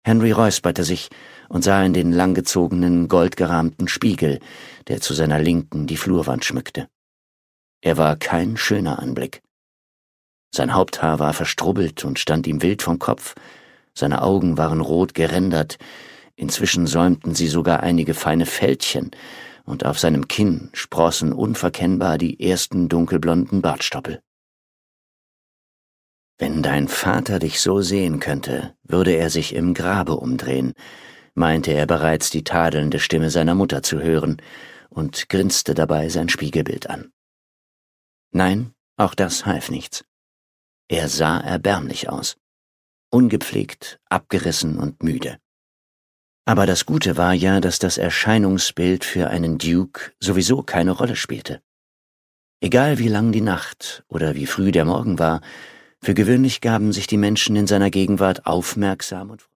Henry räusperte sich und sah in den langgezogenen, goldgerahmten Spiegel, der zu seiner Linken die Flurwand schmückte. Er war kein schöner Anblick. Sein Haupthaar war verstrubbelt und stand ihm wild vom Kopf, seine Augen waren rot gerändert, inzwischen säumten sie sogar einige feine Fältchen, und auf seinem Kinn sprossen unverkennbar die ersten dunkelblonden Bartstoppel. »Wenn dein Vater dich so sehen könnte, würde er sich im Grabe umdrehen«, meinte er bereits die tadelnde Stimme seiner Mutter zu hören und grinste dabei sein Spiegelbild an. Nein, auch das half nichts. Er sah erbärmlich aus, ungepflegt, abgerissen und müde. Aber das Gute war ja, dass das Erscheinungsbild für einen Duke sowieso keine Rolle spielte. Egal wie lang die Nacht oder wie früh der Morgen war, für gewöhnlich gaben sich die Menschen in seiner Gegenwart aufmerksam und